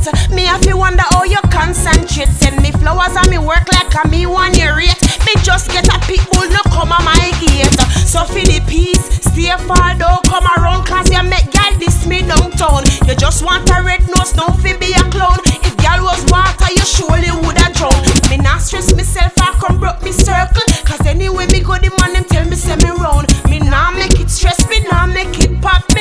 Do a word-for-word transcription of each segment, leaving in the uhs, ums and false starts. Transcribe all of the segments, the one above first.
Me have to wonder how you concentrate. Send me flowers and me work like a me one year rate. Me just get a people no come on my gate. So for the peace, stay far, don't come around, cause you make girl this me downtown. You just want a red nose, no fi be a clown. If girl was water, you surely woulda drown. Me not stress myself, I come broke me circle. Cause anyway me go the man them tell me send me round. Me nah make it stress, me nah make it pop me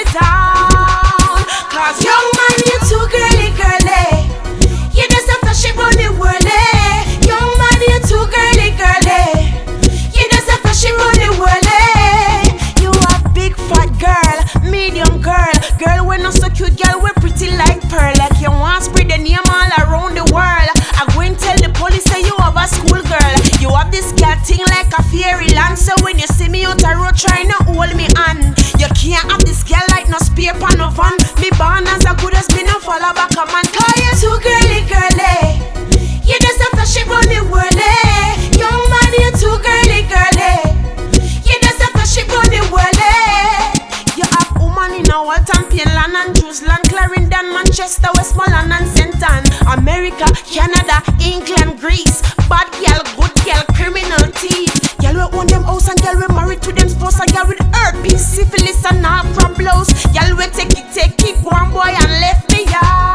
down. Cause young man, you too girly girly. You just have to shake on the world, eh? Young man, you too girly girly. You just have to shake on the world, eh? You a big fat girl, medium girl. Girl, we not so cute, girl, we pretty like pearl. Like you want spread the name all around the world. I go and tell the police say you have a school girl. You have this girl thing like a fairyland. So when you see me out the road trying to hold me on, you can't have this girl like no spear pan no van. Me born as a good as me no follow back a man. Call you too girly girly. You just have to shake on the world, eh? Young man, you too girly girly. You just have to shake on the world, eh? You have woman in a Walt Champion land and Jerusalem, Clarendon, Manchester, Westmoreland and Saint Ann, America, Canada, England, Greece. Bad girl, good girl, criminal thief. Girl we own them house and girl we married to them spouse. And girl with herpes, syphilis and all problems. Girl we take it, take it, one boy and left me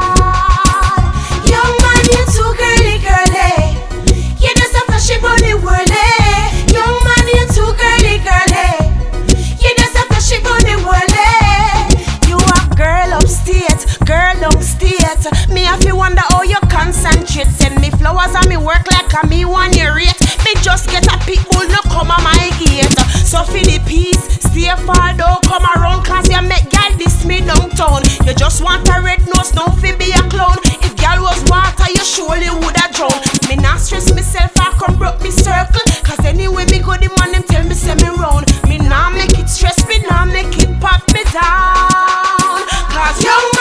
yard. Young man, you too girly girly. You just have to shake on the world, eh? Young man, you too girly girly. You just have to shake on the world, eh? You a girl upstate, girl downstate. Me have to wonder how you concentrate. Send me flowers and me work like a me one year rate. Me just get a people no come on my gate. So for the peace, stay far, don't come around, cause you make girl this me downtown. You just want a red nose, no fi be a clown. If girl was water, you surely woulda drown. Me not stress myself, I come broke me circle. Cause anyway me go the man them tell me send me round. Me not make it stress, me not make it pop me down. Cause young